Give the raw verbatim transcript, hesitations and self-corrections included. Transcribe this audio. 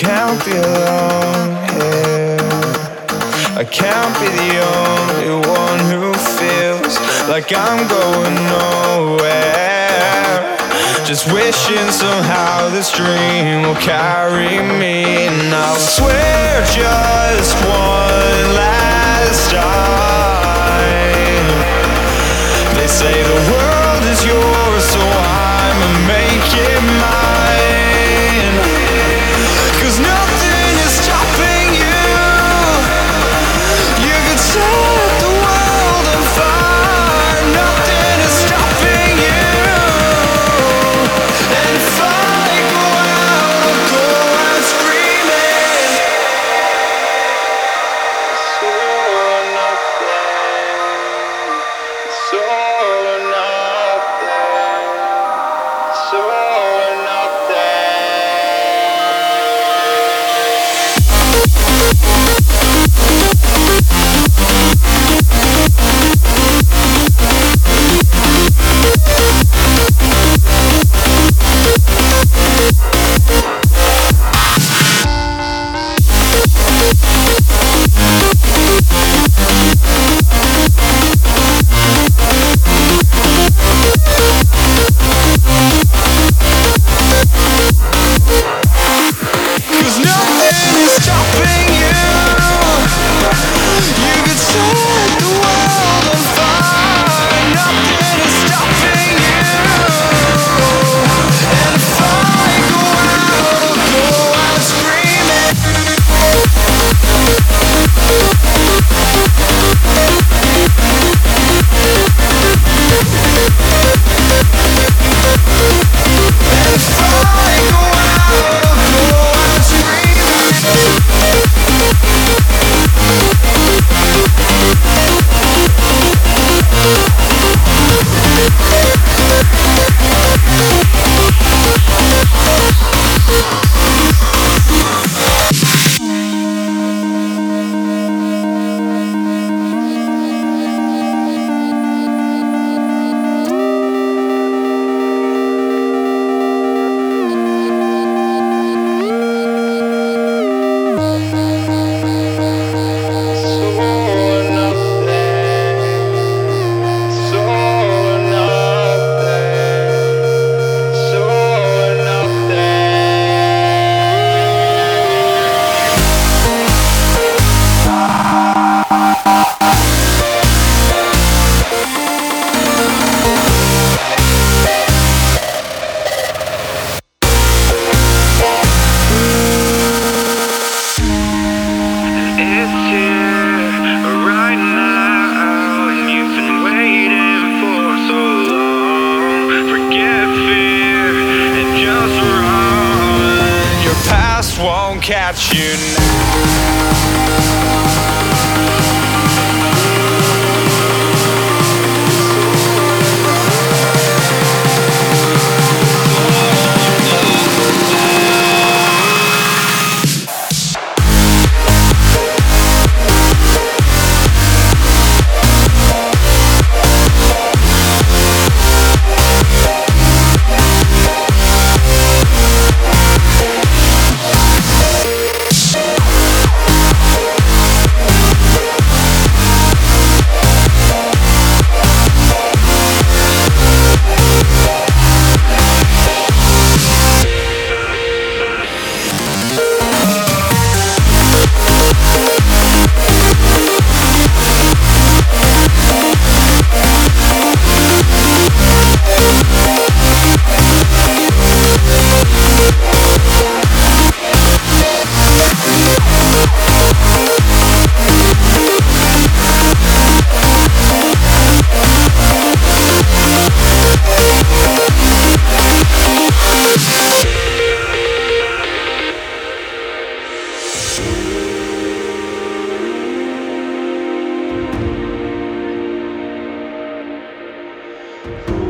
can't be alone here. I can't be the only one who feels like I'm going nowhere. Just wishing somehow this dream will carry me. And I'll swear just one last time. They say the world is yours, so I'ma make it mine. 'Cause nothing is stopping you. You could set the world on fire. Nothing is stopping you. And if I go out, I'll go out screaming. It's all or nothing. It's all or nothing. It's all or nothing. Cause nothing is stopping you. You could set the world on fire. Nothing is stopping you. And if I go out, I'll go out screaming. And if I go out, I'll go out screaming. Won't catch you now. We'll be right back.